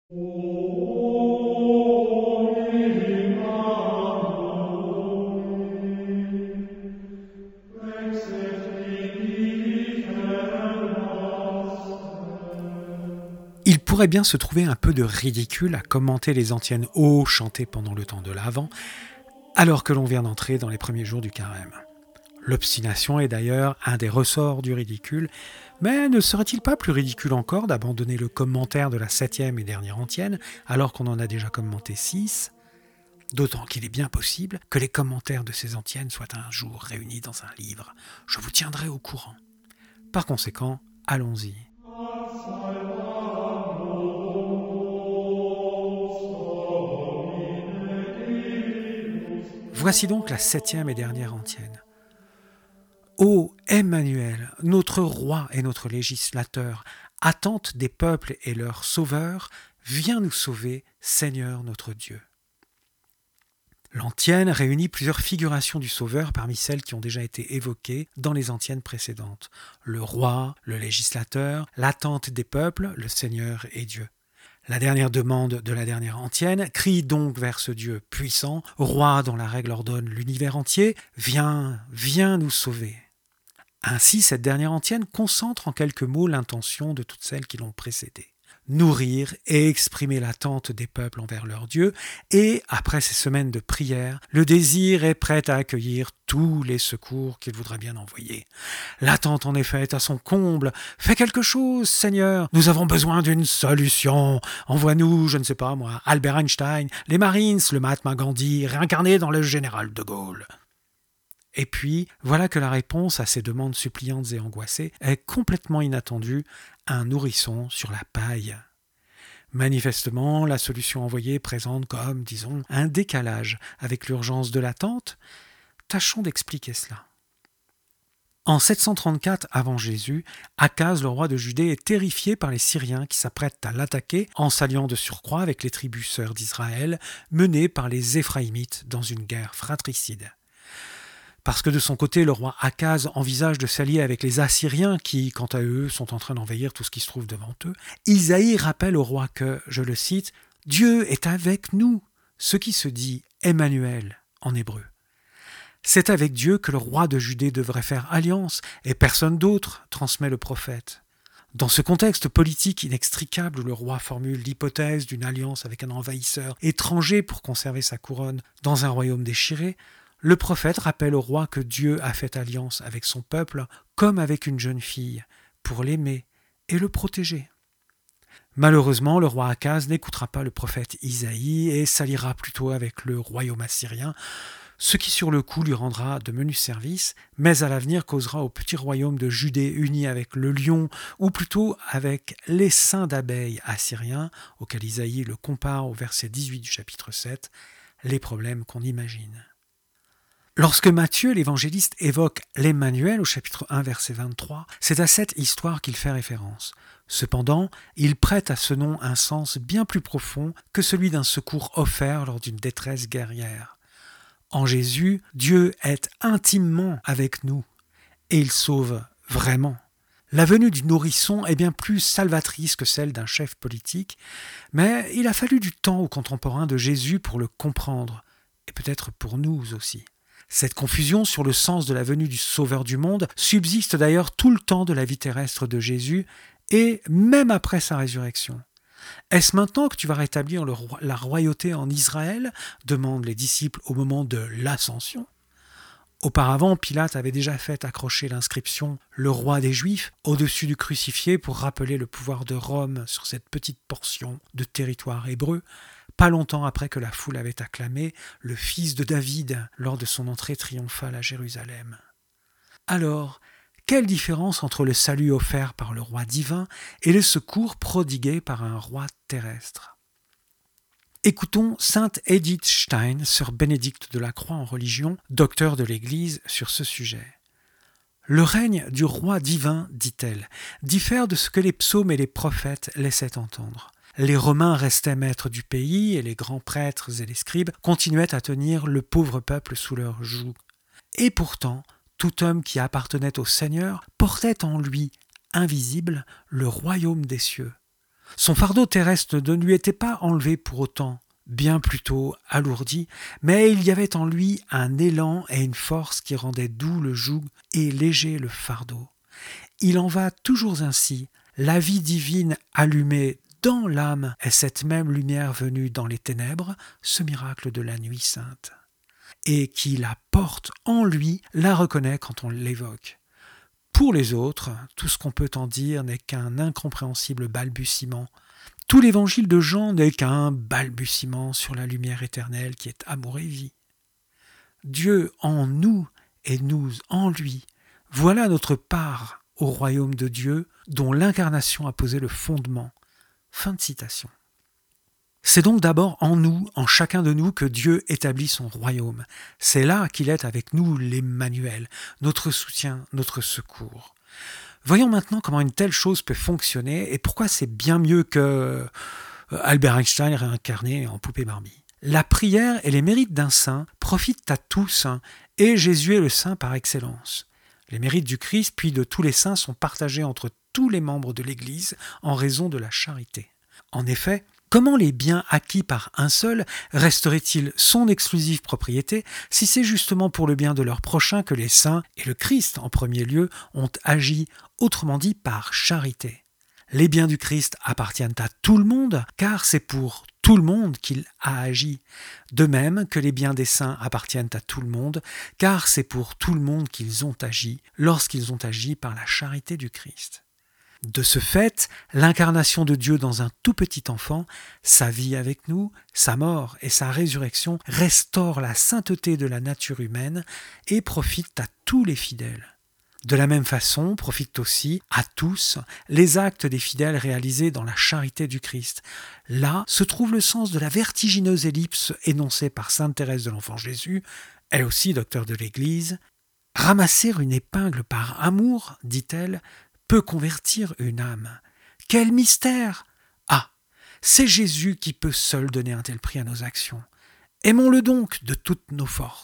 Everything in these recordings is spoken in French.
Il pourrait bien se trouver un peu de ridicule à commenter les antiennes O chantées pendant le temps de l'Avent, alors que l'on vient d'entrer dans les premiers jours du Carême. L'obstination est d'ailleurs un des ressorts du ridicule, mais ne serait-il pas plus ridicule encore d'abandonner le commentaire de la 7e et dernière antienne, alors qu'on en a déjà commenté 6 ? D'autant qu'il est bien possible que les commentaires de ces antiennes soient un jour réunis dans un livre. Je vous tiendrai au courant. Par conséquent, allons-y. Voici donc la 7e et dernière antienne. Ô Emmanuel, notre roi et notre législateur, attente des peuples et leur sauveur, viens nous sauver, Seigneur notre Dieu. L'antienne réunit plusieurs figurations du Sauveur parmi celles qui ont déjà été évoquées dans les antiennes précédentes. Le roi, le législateur, l'attente des peuples, le Seigneur et Dieu. La dernière demande de la dernière antienne crie donc vers ce Dieu puissant, roi dont la règle ordonne l'univers entier, viens, viens nous sauver. Ainsi, cette dernière antienne concentre en quelques mots l'intention de toutes celles qui l'ont précédée. Nourrir et exprimer l'attente des peuples envers leur Dieu, et, après ces semaines de prière, le désir est prêt à accueillir tous les secours qu'il voudra bien envoyer. L'attente en effet est à son comble. Fais quelque chose, Seigneur, nous avons besoin d'une solution. Envoie-nous, je ne sais pas moi, Albert Einstein, les Marines, le Mahatma Gandhi, réincarné dans le général de Gaulle. Et puis, voilà que la réponse à ces demandes suppliantes et angoissées est complètement inattendue, un nourrisson sur la paille. Manifestement, la solution envoyée présente comme, disons, un décalage avec l'urgence de l'attente. Tâchons d'expliquer cela. En 734 avant Jésus, Akaz, le roi de Judée, est terrifié par les Syriens qui s'apprêtent à l'attaquer en s'alliant de surcroît avec les tribus sœurs d'Israël, menées par les Éphraïmites dans une guerre fratricide. Parce que de son côté, le roi Akaz envisage de s'allier avec les Assyriens qui, quant à eux, sont en train d'envahir tout ce qui se trouve devant eux, Isaïe rappelle au roi que, je le cite, « Dieu est avec nous », ce qui se dit « Emmanuel » en hébreu. C'est avec Dieu que le roi de Judée devrait faire alliance, et personne d'autre, transmet le prophète. Dans ce contexte politique inextricable où le roi formule l'hypothèse d'une alliance avec un envahisseur étranger pour conserver sa couronne dans un royaume déchiré, le prophète rappelle au roi que Dieu a fait alliance avec son peuple comme avec une jeune fille, pour l'aimer et le protéger. Malheureusement, le roi Akaz n'écoutera pas le prophète Isaïe et s'alliera plutôt avec le royaume assyrien, ce qui sur le coup lui rendra de menus services, mais à l'avenir causera au petit royaume de Judée uni avec le lion, ou plutôt avec l'essaim d'abeilles assyriens, auquel Isaïe le compare au verset 18 du chapitre 7, les problèmes qu'on imagine. Lorsque Matthieu, l'évangéliste, évoque l'Emmanuel au chapitre 1, verset 23, c'est à cette histoire qu'il fait référence. Cependant, il prête à ce nom un sens bien plus profond que celui d'un secours offert lors d'une détresse guerrière. En Jésus, Dieu est intimement avec nous et il sauve vraiment. La venue du nourrisson est bien plus salvatrice que celle d'un chef politique, mais il a fallu du temps aux contemporains de Jésus pour le comprendre, et peut-être pour nous aussi. Cette confusion sur le sens de la venue du Sauveur du monde subsiste d'ailleurs tout le temps de la vie terrestre de Jésus et même après sa résurrection. Est-ce maintenant que tu vas rétablir la royauté en Israël ? Demandent les disciples au moment de l'ascension. Auparavant, Pilate avait déjà fait accrocher l'inscription « Le roi des Juifs » au-dessus du crucifié pour rappeler le pouvoir de Rome sur cette petite portion de territoire hébreu, pas longtemps après que la foule avait acclamé le fils de David lors de son entrée triomphale à Jérusalem. Alors, quelle différence entre le salut offert par le roi divin et le secours prodigué par un roi terrestre ? Écoutons sainte Edith Stein, sœur Bénédicte de la Croix en religion, docteur de l'Église, sur ce sujet. Le règne du roi divin, dit-elle, diffère de ce que les psaumes et les prophètes laissaient entendre. Les Romains restaient maîtres du pays et les grands prêtres et les scribes continuaient à tenir le pauvre peuple sous leur joug. Et pourtant, tout homme qui appartenait au Seigneur portait en lui, invisible, le royaume des cieux. Son fardeau terrestre ne lui était pas enlevé pour autant, bien plutôt alourdi, mais il y avait en lui un élan et une force qui rendaient doux le joug et léger le fardeau. Il en va toujours ainsi. La vie divine allumée dans l'âme est cette même lumière venue dans les ténèbres, ce miracle de la nuit sainte. Et qui la porte en lui, la reconnaît quand on l'évoque. Pour les autres, tout ce qu'on peut en dire n'est qu'un incompréhensible balbutiement. Tout l'évangile de Jean n'est qu'un balbutiement sur la lumière éternelle qui est amour et vie. Dieu en nous et nous en lui. Voilà notre part au royaume de Dieu dont l'incarnation a posé le fondement. Fin de citation. C'est donc d'abord en nous, en chacun de nous, que Dieu établit son royaume. C'est là qu'il est avec nous l'Emmanuel, notre soutien, notre secours. Voyons maintenant comment une telle chose peut fonctionner et pourquoi c'est bien mieux que Albert Einstein réincarné en poupée Barbie. La prière et les mérites d'un saint profitent à tous et Jésus est le saint par excellence. Les mérites du Christ puis de tous les saints sont partagés entre tous les membres de l'Église en raison de la charité. En effet, comment les biens acquis par un seul resteraient-ils son exclusive propriété si c'est justement pour le bien de leur prochain que les saints, et le Christ en premier lieu, ont agi, autrement dit par charité? Les biens du Christ appartiennent à tout le monde, car c'est pour tout le monde qu'il a agi. De même que les biens des saints appartiennent à tout le monde, car c'est pour tout le monde qu'ils ont agi, lorsqu'ils ont agi par la charité du Christ. De ce fait, l'incarnation de Dieu dans un tout petit enfant, sa vie avec nous, sa mort et sa résurrection restaurent la sainteté de la nature humaine et profitent à tous les fidèles. De la même façon, profitent aussi à tous les actes des fidèles réalisés dans la charité du Christ. Là se trouve le sens de la vertigineuse ellipse énoncée par sainte Thérèse de l'Enfant Jésus, elle aussi docteur de l'Église. « Ramasser une épingle par amour, dit-elle, peut convertir une âme. Quel mystère! Ah, c'est Jésus qui peut seul donner un tel prix à nos actions. Aimons-le donc de toutes nos forces. »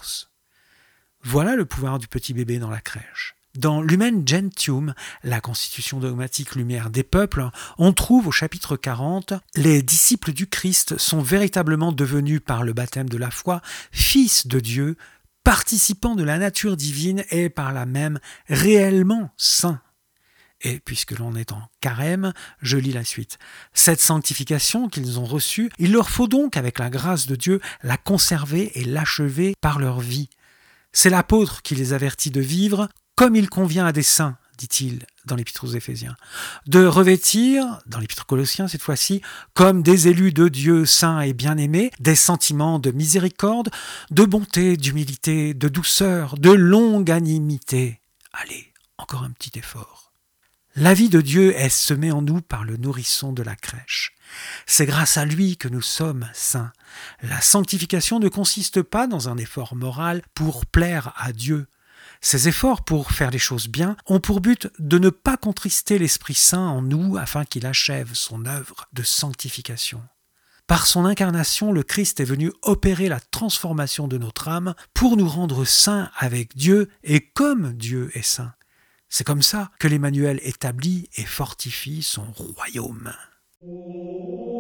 Voilà le pouvoir du petit bébé dans la crèche. Dans Lumen Gentium, la constitution dogmatique lumière des peuples, on trouve au chapitre 40 « Les disciples du Christ sont véritablement devenus par le baptême de la foi fils de Dieu, participants de la nature divine et par là même réellement saints. » Et puisque l'on est en carême, je lis la suite. Cette sanctification qu'ils ont reçue, il leur faut donc, avec la grâce de Dieu, la conserver et l'achever par leur vie. C'est l'apôtre qui les avertit de vivre comme il convient à des saints, dit-il dans l'Épître aux Éphésiens, de revêtir, dans l'Épître aux Colossiens cette fois-ci, comme des élus de Dieu saints et bien-aimés, des sentiments de miséricorde, de bonté, d'humilité, de douceur, de longanimité. Allez, encore un petit effort. La vie de Dieu est semée en nous par le nourrisson de la crèche. C'est grâce à lui que nous sommes saints. La sanctification ne consiste pas dans un effort moral pour plaire à Dieu. Ces efforts pour faire les choses bien ont pour but de ne pas contrister l'Esprit Saint en nous afin qu'il achève son œuvre de sanctification. Par son incarnation, le Christ est venu opérer la transformation de notre âme pour nous rendre saints avec Dieu et comme Dieu est saint. C'est comme ça que l'Emmanuel établit et fortifie son royaume.